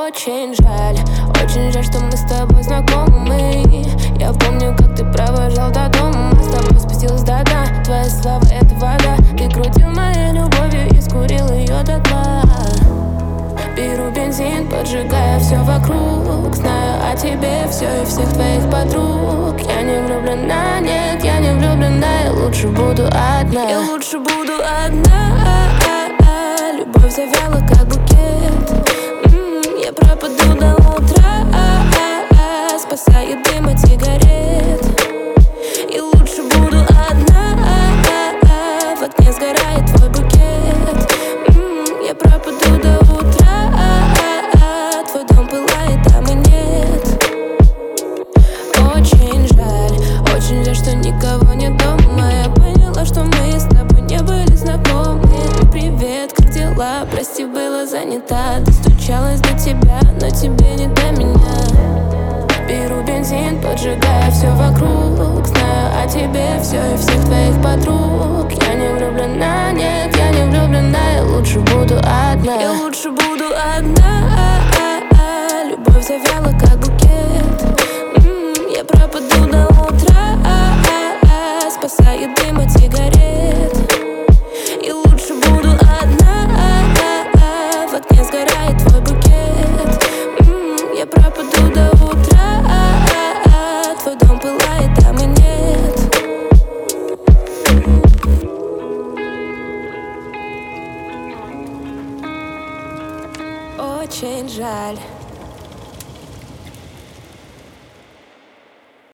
Очень жаль, что мы с тобой знакомы. Я помню, как ты провожал до дома. Мы с тобой спустилась до дна. Твои слова — это вода. Ты крутил моей любовью и скурил ее до дна. Беру бензин, поджигая все вокруг. Знаю о тебе все и всех твоих подруг. Я не влюблена, нет, я не влюблена. Я лучше буду одна. Я лучше буду одна. Любовь завяла, как букет. Я пропаду до утра, спасает дым от сигарет. И лучше буду одна. В окне сгорает твой букет. Я пропаду до утра. Твой дом пылает, а мы нет. Очень жаль, что никого нет дома. Я поняла, что мы с тобой не были знакомы. Привет, как дела? Прости, была занята. Достучалась до тебя, но тебе не до меня. Беру бензин, поджигая все вокруг. Знаю о тебе все и всех твоих подруг. Я не влюблена, нет, я не влюблена. Я лучше буду одна. Я лучше буду одна. Любовь завяла, как букет.